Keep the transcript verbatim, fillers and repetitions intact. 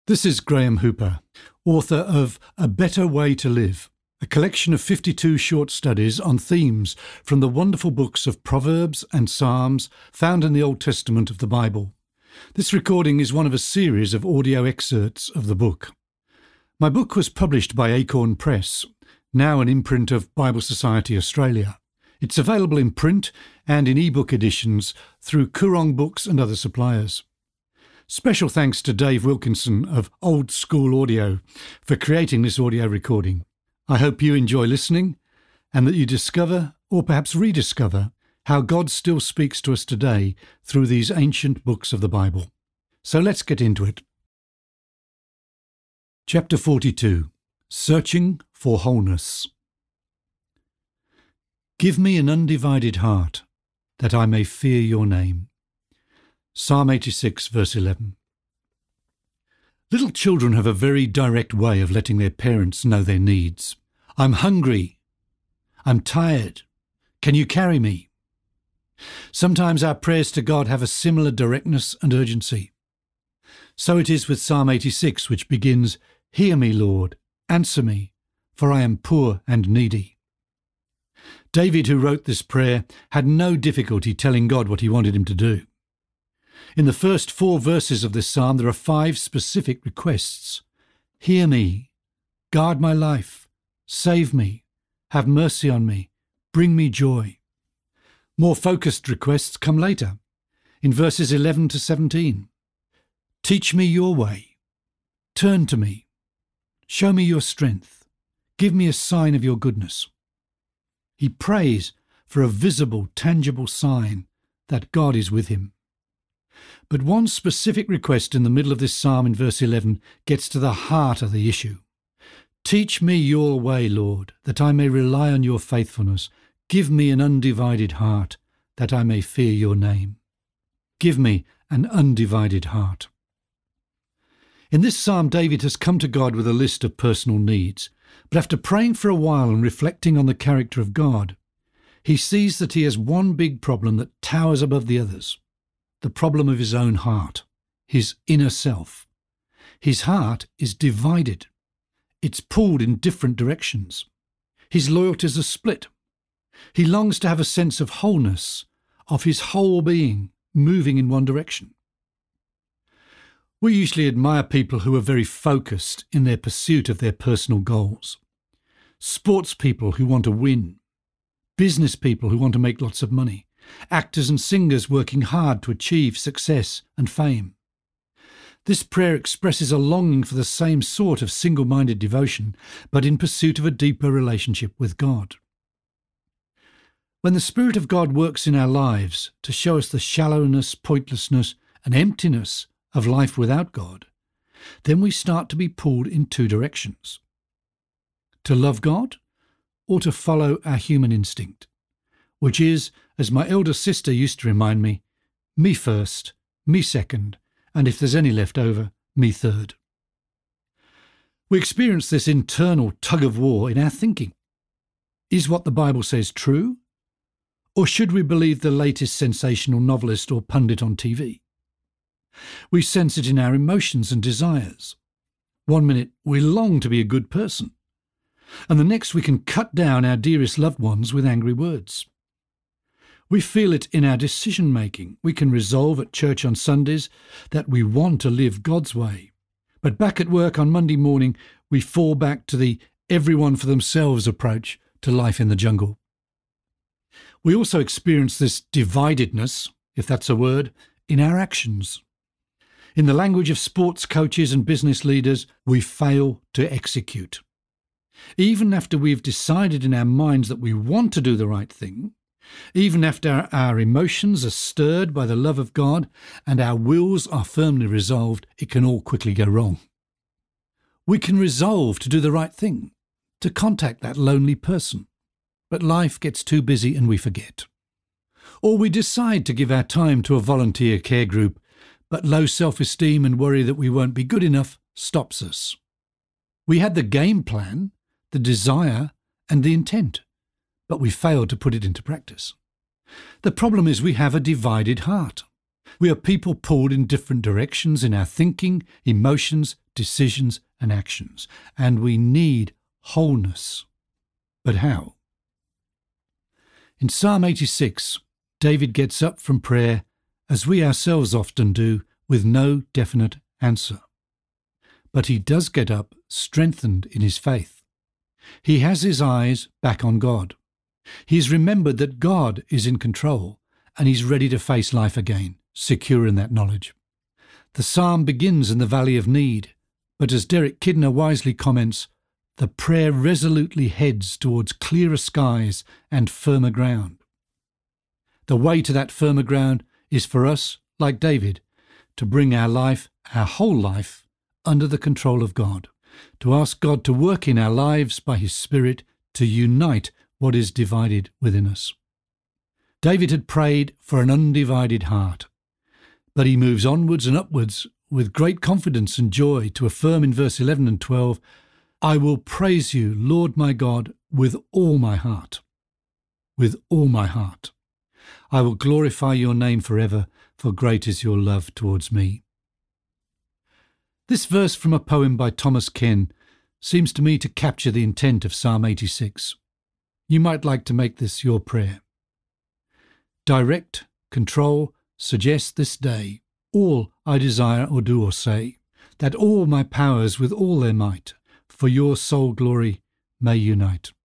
This is Graham Hooper, author of A Better Way to Live, a collection of fifty-two short studies on themes from the wonderful books of Proverbs and Psalms found in the Old Testament of the Bible. This recording is one of a series of audio excerpts of the book. My book was published by Acorn Press, now an imprint of Bible Society Australia. It's available in print and in ebook editions through Koorong Books and other suppliers. Special thanks to Dave Wilkinson of Old School Audio for creating this audio recording. I hope you enjoy listening and that you discover, or perhaps rediscover, how God still speaks to us today through these ancient books of the Bible. So let's get into it. Chapter forty-two. Searching for Wholeness. Give me an undivided heart, that I may fear your name. Psalm eighty-six, verse eleven. Little children have a very direct way of letting their parents know their needs. I'm hungry. I'm tired. Can you carry me? Sometimes our prayers to God have a similar directness and urgency. So it is with Psalm eighty-six, which begins, Hear me, Lord, answer me, for I am poor and needy. David, who wrote this prayer, had no difficulty telling God what he wanted him to do. In the first four verses of this psalm, there are five specific requests. Hear me, guard my life, save me, have mercy on me, bring me joy. More focused requests come later, in verses eleven to seventeen. Teach me your way, turn to me, show me your strength, give me a sign of your goodness. He prays for a visible, tangible sign that God is with him. But one specific request in the middle of this psalm in verse eleven gets to the heart of the issue. Teach me your way, Lord, that I may rely on your faithfulness. Give me an undivided heart, that I may fear your name. Give me an undivided heart. In this psalm, David has come to God with a list of personal needs, but after praying for a while and reflecting on the character of God, he sees that he has one big problem that towers above the others. The problem of his own heart, his inner self. His heart is divided. It's pulled in different directions. His loyalties are split. He longs to have a sense of wholeness, of his whole being moving in one direction. We usually admire people who are very focused in their pursuit of their personal goals. Sports people who want to win. Business people who want to make lots of money. Actors and singers working hard to achieve success and fame. This prayer expresses a longing for the same sort of single-minded devotion, but in pursuit of a deeper relationship with God. When the Spirit of God works in our lives to show us the shallowness, pointlessness, and emptiness of life without God, then we start to be pulled in two directions. To love God, or to follow our human instinct, which is, as my elder sister used to remind me, me first, me second, and if there's any left over, me third. We experience this internal tug-of-war in our thinking. Is what the Bible says true? Or should we believe the latest sensational novelist or pundit on T V? We sense it in our emotions and desires. One minute we long to be a good person, and the next we can cut down our dearest loved ones with angry words. We feel it in our decision-making. We can resolve at church on Sundays that we want to live God's way. But back at work on Monday morning, we fall back to the everyone for themselves approach to life in the jungle. We also experience this dividedness, if that's a word, in our actions. In the language of sports coaches and business leaders, we fail to execute. Even after we've decided in our minds that we want to do the right thing, even after our emotions are stirred by the love of God and our wills are firmly resolved, it can all quickly go wrong. We can resolve to do the right thing, to contact that lonely person, but life gets too busy and we forget. Or we decide to give our time to a volunteer care group, but low self-esteem and worry that we won't be good enough stops us. We had the game plan, the desire, and the intent, but we failed to put it into practice. The problem is we have a divided heart. We are people pulled in different directions in our thinking, emotions, decisions and actions, and we need wholeness. But how? In Psalm eighty-six, David gets up from prayer, as we ourselves often do, with no definite answer. But he does get up strengthened in his faith. He has his eyes back on God. He's remembered that God is in control, and he's ready to face life again, secure in that knowledge. The psalm begins in the valley of need, but as Derek Kidner wisely comments, the prayer resolutely heads towards clearer skies and firmer ground. The way to that firmer ground is for us, like David, to bring our life, our whole life, under the control of God, to ask God to work in our lives by his Spirit to unite what is divided within us. David had prayed for an undivided heart, but he moves onwards and upwards with great confidence and joy to affirm in verse eleven and twelve, I will praise you, Lord my God, with all my heart. With all my heart. I will glorify your name forever, for great is your love towards me. This verse from a poem by Thomas Ken seems to me to capture the intent of Psalm eighty-six. You might like to make this your prayer. Direct, control, suggest this day all I desire or do or say, that all my powers with all their might for your sole glory may unite.